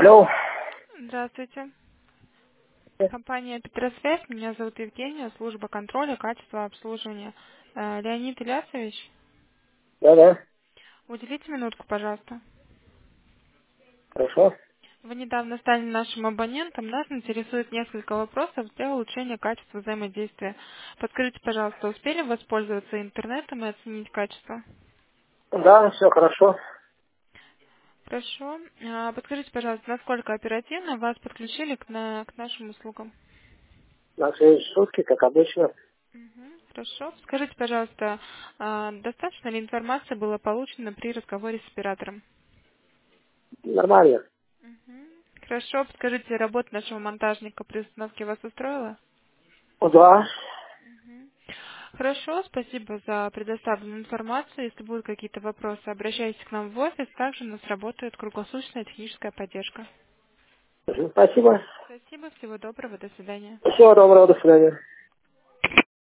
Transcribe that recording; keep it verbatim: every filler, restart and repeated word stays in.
Алло. Здравствуйте. Компания «Петросвязь». Меня зовут Евгения, служба контроля, качества обслуживания. Э, Леонид Ильясович, Да-да. уделите минутку, пожалуйста. Хорошо. Вы недавно стали нашим абонентом. Нас интересует несколько вопросов для улучшения качества взаимодействия. Подскажите, пожалуйста, успели воспользоваться интернетом и оценить качество? Да, все хорошо. Хорошо. А, Подскажите, пожалуйста, насколько оперативно вас подключили к, на- к нашим услугам? На следующие сутки, как обычно. Мгм. Хорошо. Скажите, пожалуйста, а, достаточно ли информации было получено при разговоре с оператором? Нормально. Мгм. Хорошо. Скажите, работа нашего монтажника при установке вас устроила? Ну, да. Мгм. Хорошо. Спасибо за предоставленную информацию. Если будут какие-то вопросы, обращайтесь к нам в офис. Также у нас работает круглосуточная техническая поддержка. Мгм. Спасибо. Спасибо. Всего доброго. До свидания. Всего доброго. До свидания.